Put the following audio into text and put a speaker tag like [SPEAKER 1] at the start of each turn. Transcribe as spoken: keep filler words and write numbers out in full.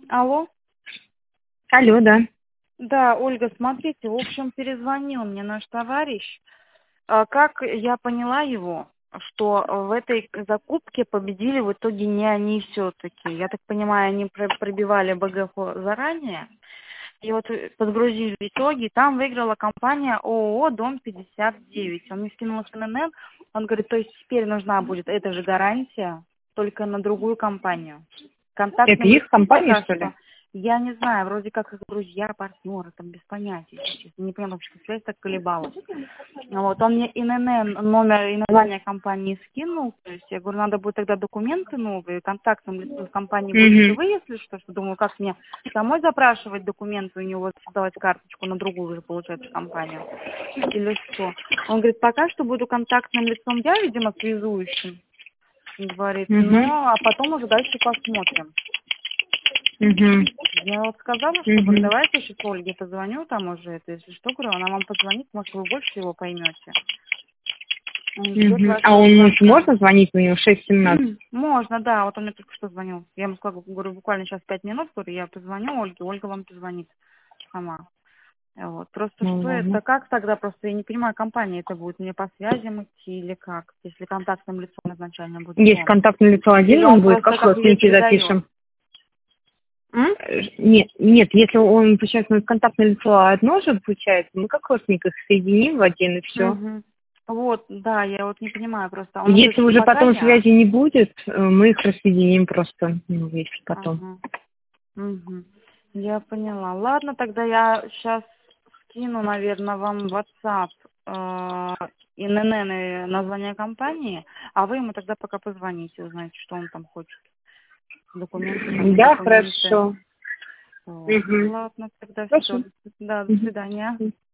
[SPEAKER 1] Алло.
[SPEAKER 2] Алло, да.
[SPEAKER 1] Да, Ольга, смотрите, в общем, перезвонил мне наш товарищ. А, Как я поняла его, что в этой закупке победили в итоге не они все-таки. Я так понимаю, они пр- пробивали БГФ заранее. И вот э, подгрузили итоги, там выиграла компания ООО «Дом пятьдесят девять». Он мне скинул с эн эн эн, он говорит, то есть теперь нужна будет эта же гарантия, только на другую компанию.
[SPEAKER 2] Это
[SPEAKER 1] Контактным
[SPEAKER 2] их
[SPEAKER 1] лицом
[SPEAKER 2] компания,
[SPEAKER 1] пока
[SPEAKER 2] что
[SPEAKER 1] что,
[SPEAKER 2] ли?
[SPEAKER 1] я не знаю, вроде как их друзья, партнеры, там без понятия, если честно. Не понимаю, что связь так колебалась. Вот, он мне эн эн эн, номер и название компании скинул, то есть я говорю, надо будет тогда документы новые, контактным лицом в компании будете
[SPEAKER 2] Угу.
[SPEAKER 1] вы, если что, что думаю, как мне самой запрашивать документы, у него создавать карточку на другую уже, получается, компанию, или что. Он говорит, пока что буду контактным лицом я, видимо, связующим, говорит,
[SPEAKER 2] Угу.
[SPEAKER 1] ну, а потом уже дальше посмотрим.
[SPEAKER 2] Угу.
[SPEAKER 1] Я вот сказала, что говорю,
[SPEAKER 2] Угу.
[SPEAKER 1] давайте я сейчас Ольге позвоню, там уже, это, если что, говорю, она вам позвонит, может, вы больше его поймете. Он ждет
[SPEAKER 2] Угу. А
[SPEAKER 1] вашего
[SPEAKER 2] он может,
[SPEAKER 1] звонка.
[SPEAKER 2] можно звонить, у него шесть семнадцать?
[SPEAKER 1] Можно, да, вот он мне только что звонил. Я ему сказала, говорю, буквально сейчас пять минут, говорю, я позвоню Ольге, Ольга вам позвонит сама. Вот. Просто
[SPEAKER 2] Ну
[SPEAKER 1] что
[SPEAKER 2] ладно.
[SPEAKER 1] это, как тогда, просто я не понимаю, компания это будет мне по связям идти или как, если контактным лицом изначально будет
[SPEAKER 2] Есть
[SPEAKER 1] он.
[SPEAKER 2] контактное лицо
[SPEAKER 1] Или
[SPEAKER 2] один, он
[SPEAKER 1] он
[SPEAKER 2] будет,
[SPEAKER 1] просто
[SPEAKER 2] как
[SPEAKER 1] как ее
[SPEAKER 2] родственники
[SPEAKER 1] передает.
[SPEAKER 2] запишем.
[SPEAKER 1] М?
[SPEAKER 2] Э, Нет, нет, если он, получается, у нас контактное лицо одно же, получается, мы как родственник их соединим в один и все.
[SPEAKER 1] Мгм. Вот, да, я вот не понимаю просто. Он говорит,
[SPEAKER 2] Если
[SPEAKER 1] что
[SPEAKER 2] уже
[SPEAKER 1] пока
[SPEAKER 2] потом
[SPEAKER 1] я.
[SPEAKER 2] связи не будет, э, мы их рассоединим просто, ну, если потом.
[SPEAKER 1] Ага. Мгм. Я поняла. Ладно, тогда я сейчас скину, наверное, вам в WhatsApp э, и эн эн эн и название компании, а вы ему тогда пока позвоните, узнаете, что он там хочет. Документы, там, не
[SPEAKER 2] Да,
[SPEAKER 1] документы.
[SPEAKER 2] хорошо.
[SPEAKER 1] Вот.
[SPEAKER 2] Угу.
[SPEAKER 1] Ладно, тогда все.
[SPEAKER 2] Хорошо.
[SPEAKER 1] Да, до
[SPEAKER 2] Мгм.
[SPEAKER 1] свидания.